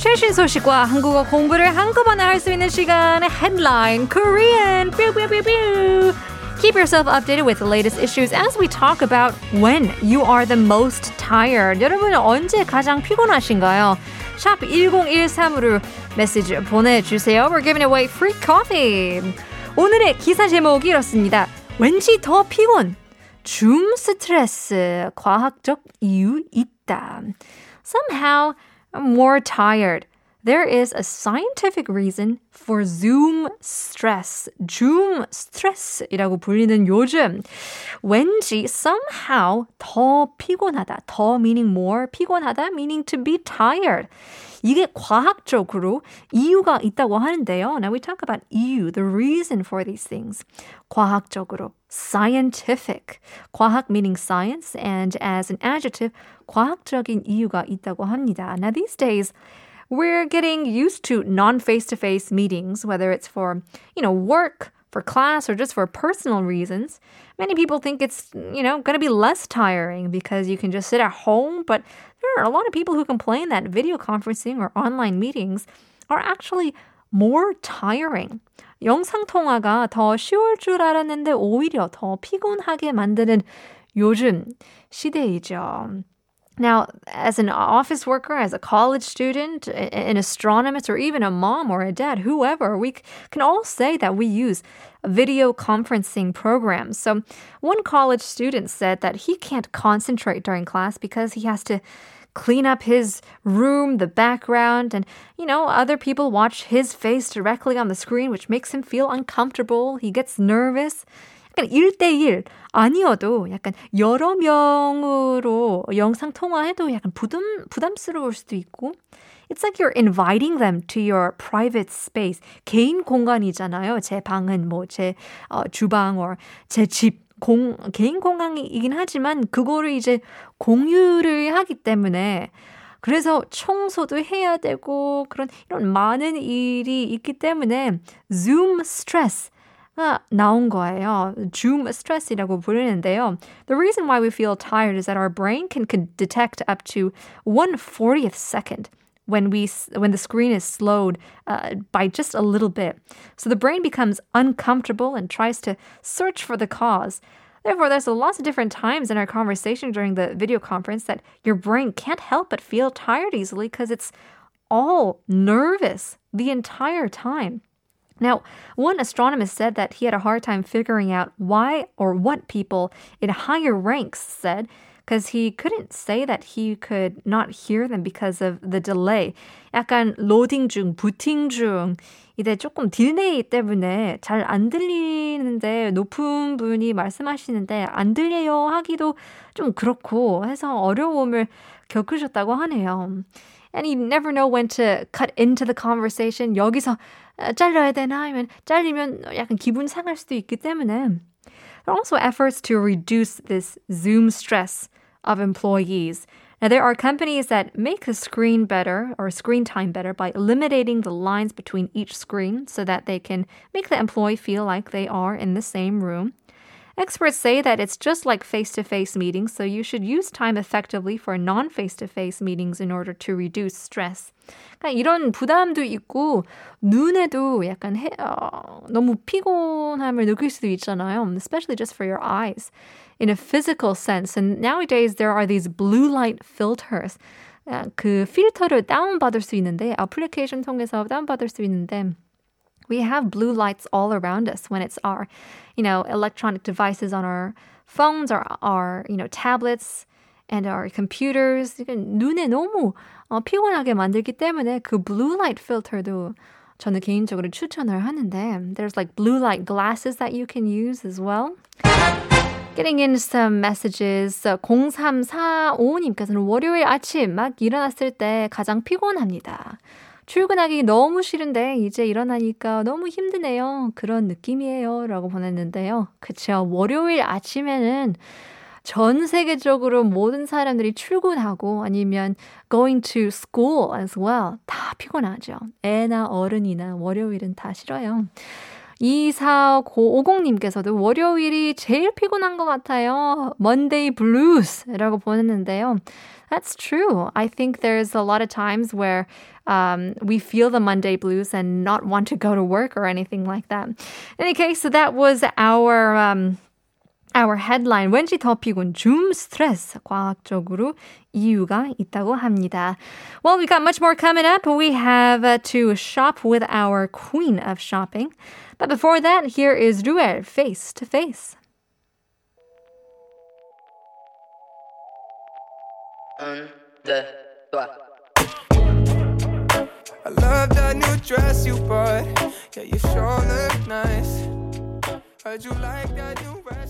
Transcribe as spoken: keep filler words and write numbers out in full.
최신 소식과 한국어 공부를 한꺼번에 할 수 있는 시간 Headline Korean. Pew, pew, pew, pew. Keep yourself updated with the latest issues as we talk about when you are the most tired. 여러분은 언제 가장 피곤하신가요? 샵 일공일삼으로 메시지 보내주세요. We're giving away free coffee. 오늘의 기사 제목이 이렇습니다. 왠지 더 피곤. 줌 스트레스. 과학적 이유 있다. Somehow I'm more tired. There is a scientific reason for Zoom stress. Zoom stress이라고 불리는 요즘. 왠지 somehow 더 피곤하다. 더 meaning more. 피곤하다 meaning to be tired. 이게 과학적으로 이유가 있다고 하는데요. Now we talk about 이유, the reason for these things. 과학적으로, scientific. 과학 meaning science and as an adjective, 과학적인 이유가 있다고 합니다. Now these days, we're getting used to non-face-to-face meetings, whether it's for, you know, work, for class, or just for personal reasons. Many people think it's, you know, going to be less tiring because you can just sit at home, but there are a lot of people who complain that video conferencing or online meetings are actually more tiring. 영상통화가 더 쉬울 줄 알았는데 오히려 더 피곤하게 만드는 요즘 시대이죠. Now, as an office worker, as a college student, an astronomist, or even a mom or a dad, whoever, we can all say that we use video conferencing programs. So one college student said that he can't concentrate during class because he has to clean up his room, the background, and, you know, other people watch his face directly on the screen, which makes him feel uncomfortable. He gets nervous. 약간 일대일 아니어도 약간 여러 명으로 영상 통화해도 약간 부담, 부담스러울 수도 있고 It's like you're inviting them to your private space. 개인 공간이잖아요. 제 방은 뭐 제 어, 주방 or 제 집. 공, 개인 공간이긴 하지만 그거를 이제 공유를 하기 때문에 그래서 청소도 해야 되고 그런 이런 많은 일이 있기 때문에 Zoom stress 가 나온 거예요. Zoom stress이라고 부르는데요. The reason why we feel tired is that our brain can, can detect up to one fortieth second when we when the screen is slowed uh, by just a little bit. So the brain becomes uncomfortable and tries to search for the cause. Therefore, there's lots of different times in our conversation during the video conference that your brain can't help but feel tired easily because it's all nervous the entire time. Now, one astronomist said that he had a hard time figuring out why or what people in higher ranks said because he couldn't say that he could not hear them because of the delay. 약간 로딩 중, 부팅 중 이제 조금 딜레이 때문에 잘 안 들리는데 높은 분이 말씀하시는데 안 들려요 하기도 좀 그렇고 해서 어려움을 겪으셨다고 하네요. And you never know when to cut into the conversation. 여기서 잘라야 되나? 아니면 잘리면 약간 기분 상할 수도 있기 때문에. There are also efforts to reduce this Zoom stress of employees. Now, there are companies that make the screen better or screen time better by eliminating the lines between each screen so that they can make the employee feel like they are in the same room. Experts say that it's just like face-to-face meetings, so you should use time effectively for non-face-to-face meetings in order to reduce stress. 그러니까 이런 부담도 있고 눈에도 약간 해, 어, 너무 피곤함을 느낄 수도 있잖아요, especially just for your eyes in a physical sense. And nowadays there are these blue light filters. 그 필터를 다운받을 수 있는데 애플리케이션 통해서 다운받을 수 있는데 we have blue lights all around us when it's our, you know, electronic devices on our phones or our, you know, tablets and our computers. 눈에 너무 어, 피곤하게 만들기 때문에 그 blue light filter도 저는 개인적으로 추천을 하는데 there's like blue light glasses that you can use as well. Getting in some messages. 공삼사오님께서는 월요일 아침 막 일어났을 때 가장 피곤합니다. 출근하기 너무 싫은데 이제 일어나니까 너무 힘드네요. 그런 느낌이에요. 라고 보냈는데요. 그쵸. 월요일 아침에는 전 세계적으로 모든 사람들이 출근하고 아니면 going to school as well. 다 피곤하죠. 애나 어른이나 월요일은 다 싫어요. 이사오공님께서도 월요일이 제일 피곤한 것 같아요. Monday blues라고 보냈는데요. That's true. I think there's a lot of times where um, we feel the Monday blues and not want to go to work or anything like that. In any case, so that was our... Um, Our headline, 왠지 더 피곤, 줌 스트레스. 과학적으로 이유가 있다고 합니다. Well, we got much more coming up. We have uh, to shop with our queen of shopping. But before that, here is Ruel, Face to Face. Un, deux, trois. I love that new dress you bought. Yeah, you sure look nice. Heard you like that new